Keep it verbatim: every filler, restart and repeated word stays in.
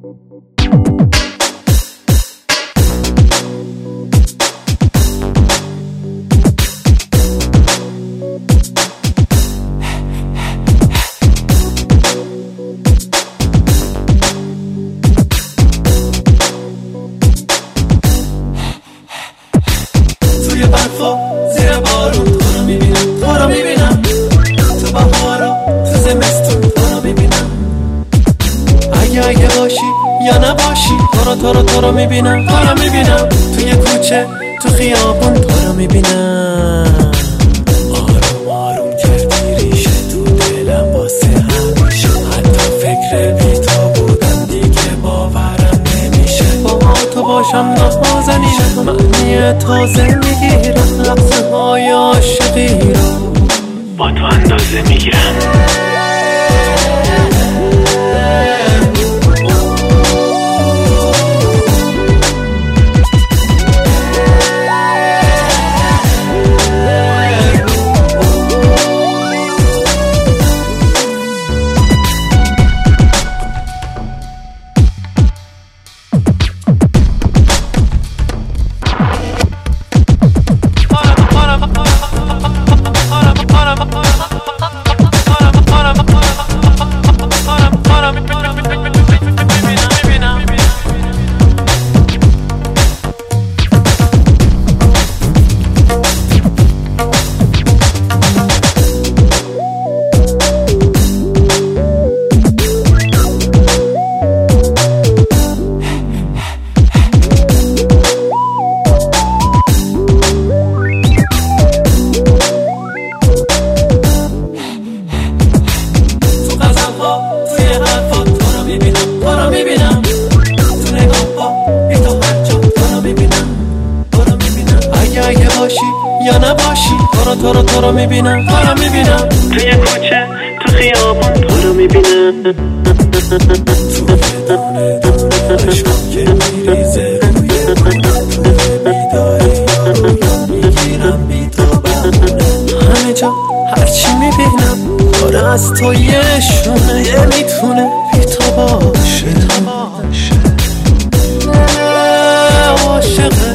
توی برفا زیر بارون تو رو میبینم، تو رو میبینم، تو بهارا تو زمستون تو رو میبینم. اگه اگه باشی یا نباشی تو رو تو رو تو رو میبینم، تو رو میبینم. توی کوچه تو خیابون تو رو میبینم. آروم آروم کردی ریشه تو دلم واسه همیشه. حتی فکر بی تو بودم دیگه باورم نمیشه. با تو باشم نازنینه معنی تازه میگیرم. لحظه های عاشقی رو با تو اندازه میگیرم. اگه باشی یا نباشی تو رو تو رو تو رو میبینم، تو رو میبینم. توی کوچه تو خیابون تو رو میبینم. توی دونه دونه عشقم که میریزه روی من. توی بیداری یا رویا میگیرم بی تو بمونه. همه جا هرچی میبینم داره از تو یه شونه. یه میتونه بی تو باشه. عاشقه